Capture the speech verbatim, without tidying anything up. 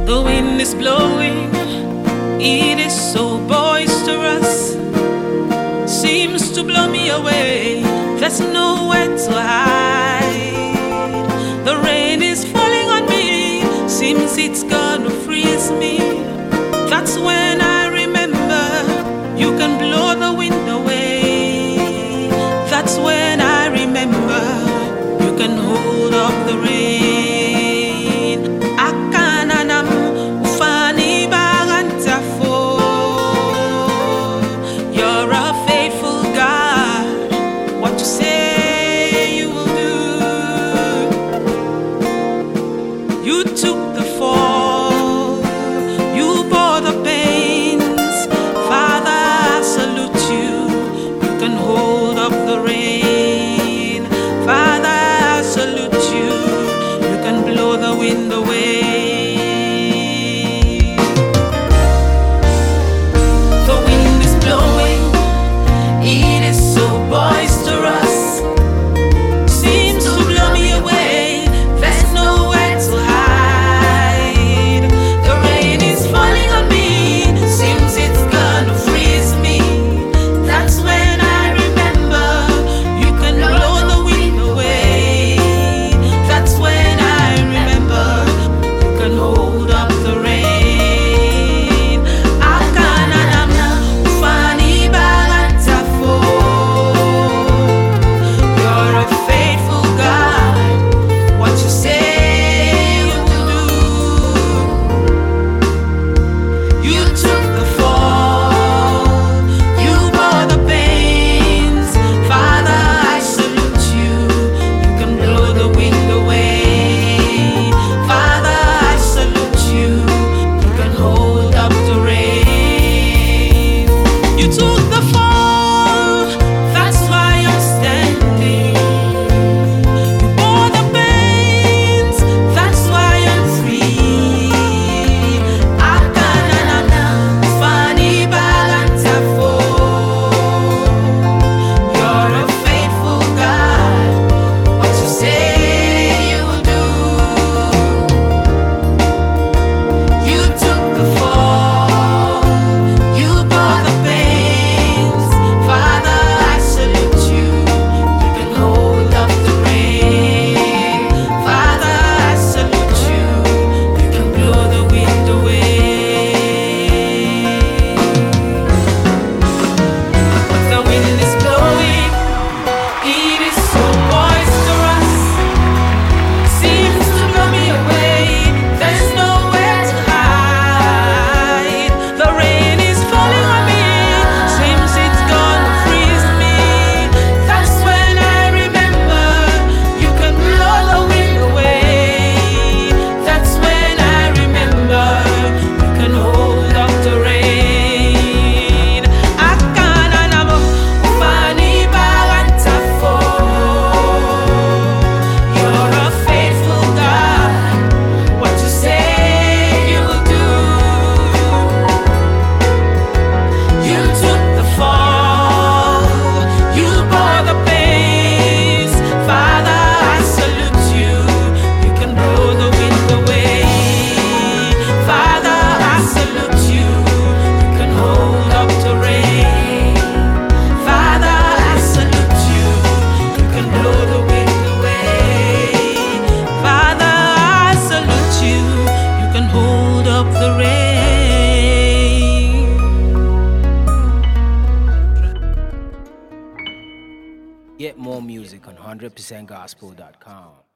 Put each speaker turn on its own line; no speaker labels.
The wind is blowing, it is so boisterous, seems to blow me away, there's nowhere to hide. The rain is falling on me, seems it's gonna freeze me. That's when I remember you can blow the wind away. That's when I remember you can hold up the rain. You're a faithful God. What you say you will do. You took the fall, you bore the pains. Father, I salute you. You can hold up the rain. Father, I salute you. You can blow the wind away.
Get more music on one hundred percent gospel dot com.